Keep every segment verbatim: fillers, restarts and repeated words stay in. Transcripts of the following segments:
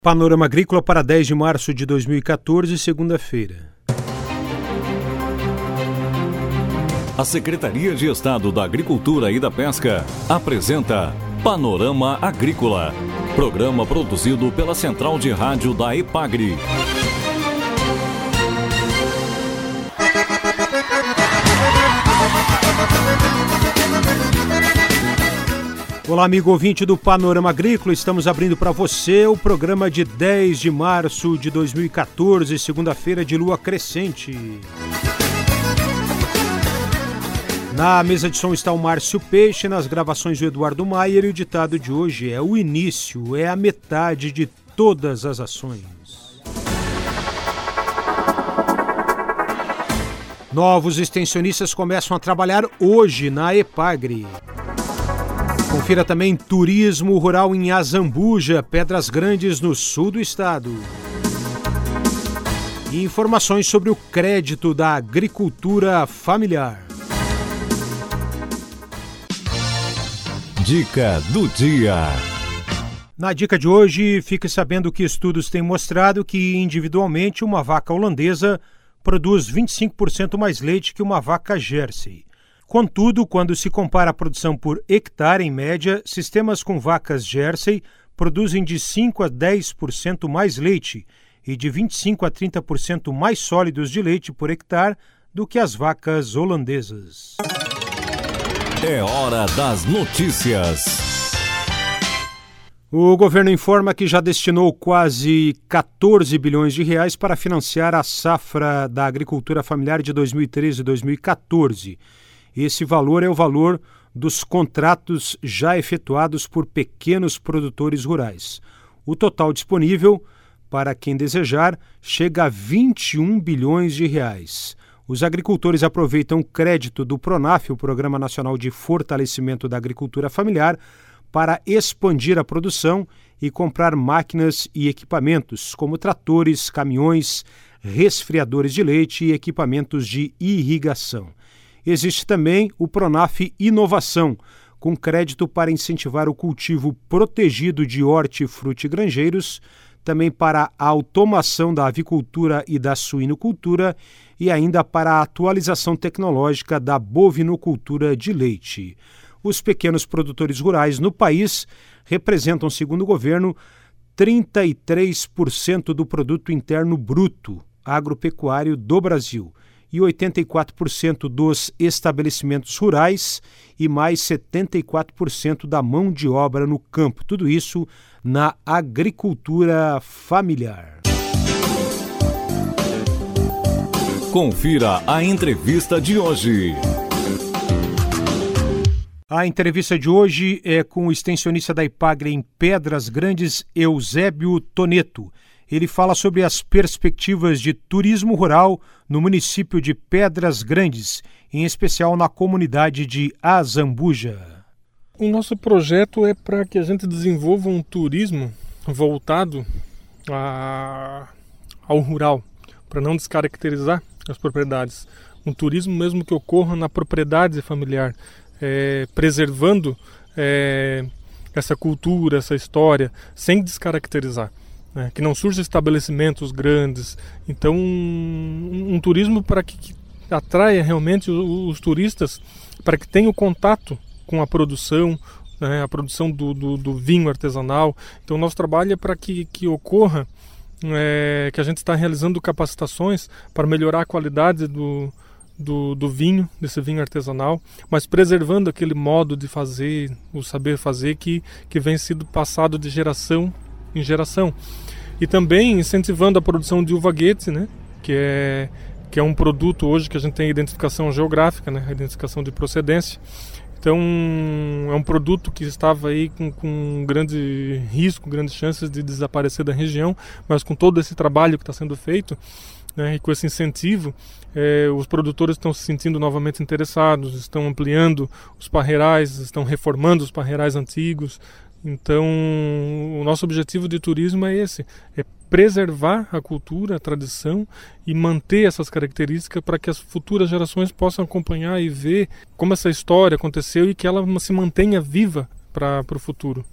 Panorama Agrícola para dez de março de dois mil e quatorze, segunda-feira. A Secretaria de Estado da Agricultura e da Pesca apresenta Panorama Agrícola, programa produzido pela Central de Rádio da EPAGRE. Olá, amigo ouvinte do Panorama Agrícola, estamos abrindo para você o programa de dez de março de dois mil e quatorze, segunda-feira de lua crescente. Na mesa de som está o Márcio Peixe, nas gravações o Eduardo Maier, e o ditado de hoje é: o início é a metade de todas as ações. Novos extensionistas começam a trabalhar hoje na EPAGRE. Confira também turismo rural em Azambuja, Pedras Grandes, no sul do estado. E informações sobre o crédito da agricultura familiar. Dica do dia. Na dica de hoje, fique sabendo que estudos têm mostrado que individualmente uma vaca holandesa produz vinte e cinco por cento mais leite que uma vaca Jersey. Contudo, quando se compara a produção por hectare, em média, sistemas com vacas Jersey produzem de cinco a dez por cento mais leite e de vinte e cinco a trinta por cento mais sólidos de leite por hectare do que as vacas holandesas. É hora das notícias. O governo informa que já destinou quase quatorze bilhões de reais para financiar a safra da agricultura familiar de dois mil e treze e dois mil e quatorze. Esse valor é o valor dos contratos já efetuados por pequenos produtores rurais. O total disponível, para quem desejar, chega a vinte e um bilhões de reais. Os agricultores aproveitam o crédito do PRONAF, o Programa Nacional de Fortalecimento da Agricultura Familiar, para expandir a produção e comprar máquinas e equipamentos, como tratores, caminhões, resfriadores de leite e equipamentos de irrigação. Existe também o PRONAF Inovação, com crédito para incentivar o cultivo protegido de hortifrutigranjeiros, também para a automação da avicultura e da suinocultura e ainda para a atualização tecnológica da bovinocultura de leite. Os pequenos produtores rurais no país representam, segundo o governo, trinta e três por cento do produto interno bruto agropecuário do Brasil e oitenta e quatro por cento dos estabelecimentos rurais e mais setenta e quatro por cento da mão de obra no campo. Tudo isso na agricultura familiar. Confira a entrevista de hoje. A entrevista de hoje é com o extensionista da EPAGRE em Pedras Grandes, Eusébio Toneto. Ele fala sobre as perspectivas de turismo rural no município de Pedras Grandes, em especial na comunidade de Azambuja. O nosso projeto é para que a gente desenvolva um turismo voltado a, ao rural, para não descaracterizar as propriedades. Um turismo mesmo que ocorra na propriedade familiar, é, preservando é, essa cultura, essa história, sem descaracterizar. É, que não surjam estabelecimentos grandes. Então, um, um turismo para que, que atraia realmente os, os turistas, para que tenham contato com a produção, né, a produção do, do, do vinho artesanal. Então, o nosso trabalho é para que, que ocorra, é, que a gente está realizando capacitações para melhorar a qualidade do, do, do vinho, desse vinho artesanal, mas preservando aquele modo de fazer, o saber fazer que, que vem sendo passado de geração em geração. E também incentivando a produção de uva Goetze, né, que é que é um produto hoje que a gente tem identificação geográfica, né, a identificação de procedência. Então é um produto que estava aí com, com grande risco, grandes chances de desaparecer da região, mas com todo esse trabalho que está sendo feito, né, e com esse incentivo, é, os produtores estão se sentindo novamente interessados, estão ampliando os parreirais, estão reformando os parreirais antigos. Então, o nosso objetivo de turismo é esse, é preservar a cultura, a tradição e manter essas características para que as futuras gerações possam acompanhar e ver como essa história aconteceu e que ela se mantenha viva para o futuro.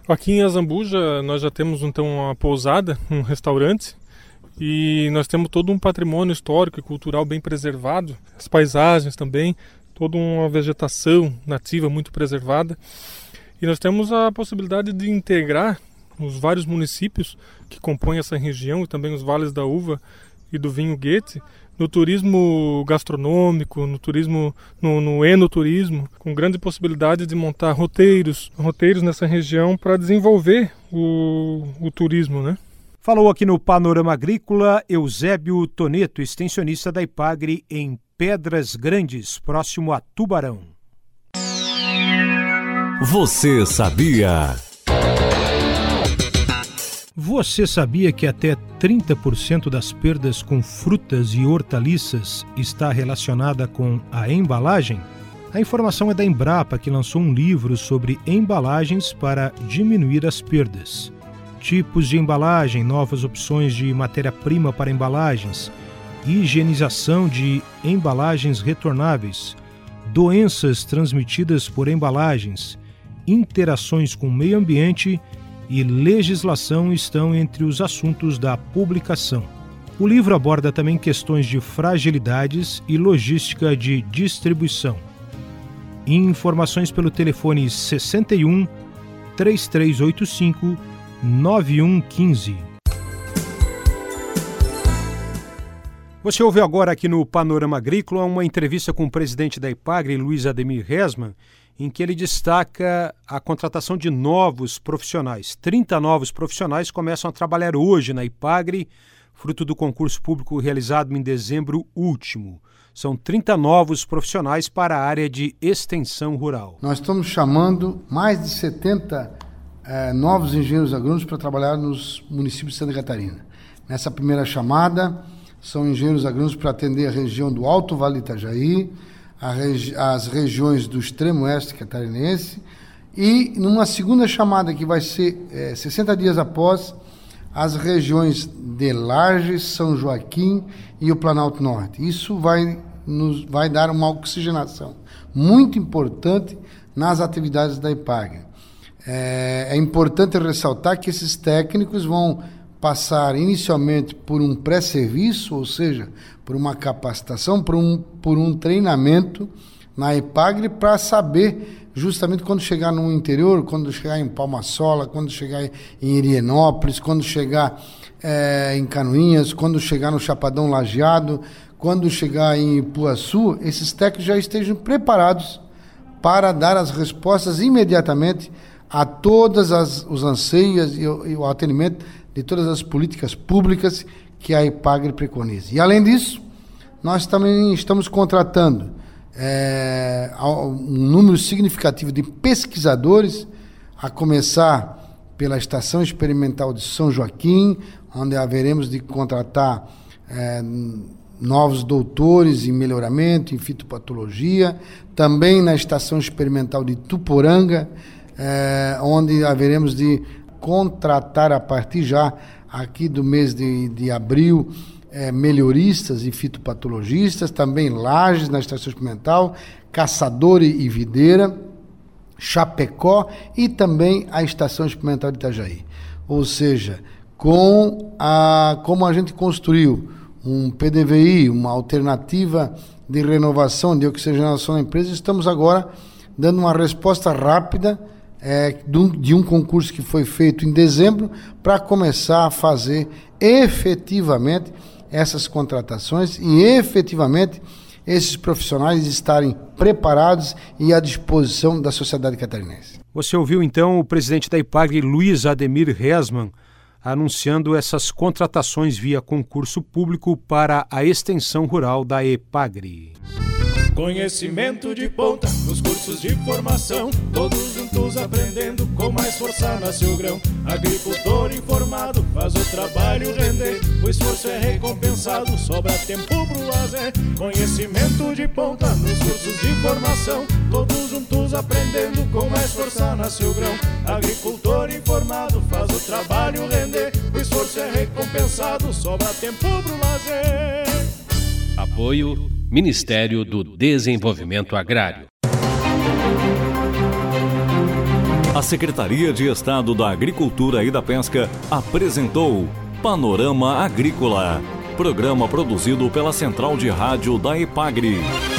Aqui em Azambuja nós já temos então uma pousada, um restaurante, e nós temos todo um patrimônio histórico e cultural bem preservado, as paisagens também, toda uma vegetação nativa muito preservada. E nós temos a possibilidade de integrar os vários municípios que compõem essa região e também os vales da uva e do vinho Goethe no turismo gastronômico, no turismo, no, no enoturismo, com grande possibilidade de montar roteiros, roteiros nessa região para desenvolver o, o turismo, né? Falou aqui no Panorama Agrícola Eusébio Toneto, extensionista da Ipagre em Pedras Grandes, próximo a Tubarão. Você sabia? Você sabia que até trinta por cento das perdas com frutas e hortaliças está relacionada com a embalagem? A informação é da Embrapa, que lançou um livro sobre embalagens para diminuir as perdas. Tipos de embalagem, novas opções de matéria-prima para embalagens, higienização de embalagens retornáveis, doenças transmitidas por embalagens, interações com o meio ambiente e legislação estão entre os assuntos da publicação. O livro aborda também questões de fragilidades e logística de distribuição. Informações pelo telefone sessenta e um, três três oito cinco, nove um um cinco. Você ouve agora aqui no Panorama Agrícola uma entrevista com o presidente da Ipagre, Luiz Ademir Hesman, em que ele destaca a contratação de novos profissionais. trinta novos profissionais começam a trabalhar hoje na Ipagre, fruto do concurso público realizado em dezembro último. São trinta novos profissionais para a área de extensão rural. Nós estamos chamando mais de setenta eh, novos engenheiros agrônomos para trabalhar nos municípios de Santa Catarina. Nessa primeira chamada, são engenheiros agrônomos para atender a região do Alto Vale do Itajaí, a regi- as regiões do extremo oeste catarinense, e numa segunda chamada que vai ser eh, sessenta dias após, as regiões de Lages, São Joaquim e o Planalto Norte. Isso vai, nos, vai dar uma oxigenação muito importante nas atividades da Ipagre. É, é importante ressaltar que esses técnicos vão passar inicialmente por um pré-serviço, ou seja, por uma capacitação, por um, por um treinamento na Ipagre para saber justamente quando chegar no interior, quando chegar em Palma-Sola, quando chegar em Irienópolis, quando chegar é, em Canoinhas, quando chegar no Chapadão Lajeado, quando chegar em Ipuaçu, esses técnicos já estejam preparados para dar as respostas imediatamente a todos as, os anseios e o, e o atendimento de todas as políticas públicas que a Ipagre preconiza. E além disso, nós também estamos contratando é, um número significativo de pesquisadores, a começar pela Estação Experimental de São Joaquim, onde haveremos de contratar é, novos doutores em melhoramento, em fitopatologia, também na Estação Experimental de Tuporanga, é, onde haveremos de contratar a partir já aqui do mês de, de abril é, melhoristas e fitopatologistas, também Lages na Estação Experimental, Caçador e Videira, Chapecó e também a Estação Experimental de Itajaí. Ou seja, com a, como a gente construiu um P D V I, uma alternativa de renovação, de oxigenação da empresa, estamos agora dando uma resposta rápida É, de um concurso que foi feito em dezembro para começar a fazer efetivamente essas contratações e efetivamente esses profissionais estarem preparados e à disposição da sociedade catarinense. Você ouviu então o presidente da Ipagre, Luiz Ademir Hesman, anunciando essas contratações via concurso público para a extensão rural da Ipagre. Conhecimento de ponta nos cursos de formação, todos juntos aprendendo com mais força nasce o grão. Agricultor informado faz o trabalho render, o esforço é recompensado, sobra tempo pro lazer. Conhecimento de ponta nos cursos de formação, todos juntos aprendendo com mais força nasce o grão. Agricultor informado faz o trabalho render, o esforço é recompensado, sobra tempo pro lazer. Apoio Ministério do Desenvolvimento Agrário. A Secretaria de Estado da Agricultura e da Pesca apresentou Panorama Agrícola, programa produzido pela Central de Rádio da EPAGRE.